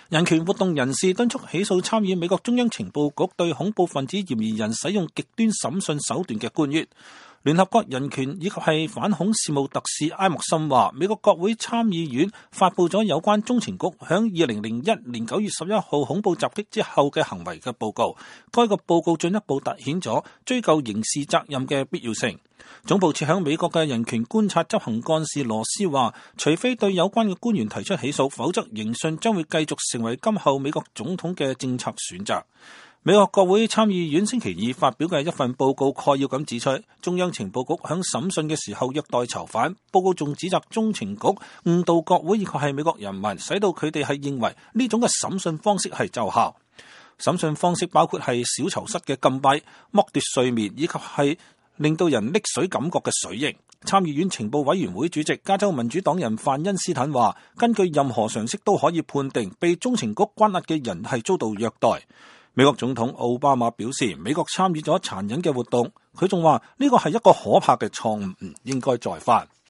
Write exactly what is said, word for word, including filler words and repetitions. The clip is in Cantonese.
人權活動人士敦促起訴參與美國中央情報局對恐怖分子嫌疑人使用極端審訊手段嘅官員。聯合國人權以及係反恐事務特使埃默森話，美國國會參議院發佈咗有關中情局響二零零一年九月十一號恐怖襲擊之後嘅行為嘅報告。該個報告進一步凸顯咗追究刑事責任嘅必要性。總部設響美國嘅人權觀察執行幹事羅斯話，除非對有關嘅官員提出起訴，否則刑訊將會繼續成為今後美國總統嘅政策選擇。美國國會參議院星期二發表嘅一份報告概要咁指出，中央情報局響審訊嘅時候虐待囚犯。報告仲指責中情局誤導國會以及係美國人民，使到佢哋係認為呢種嘅審訊方式係奏效。審訊方式包括係小囚室嘅禁閉、剝奪睡眠以及係令到人溺水感覺嘅水刑。參議院情報委員會主席加州民主黨人范恩斯坦話，根據任何常識都可以判定被中情局關押嘅人係遭到虐待。美國總統奧巴馬表示，美國參與咗殘忍嘅活動，佢仲話呢個係一個可怕嘅錯誤，唔應該再犯。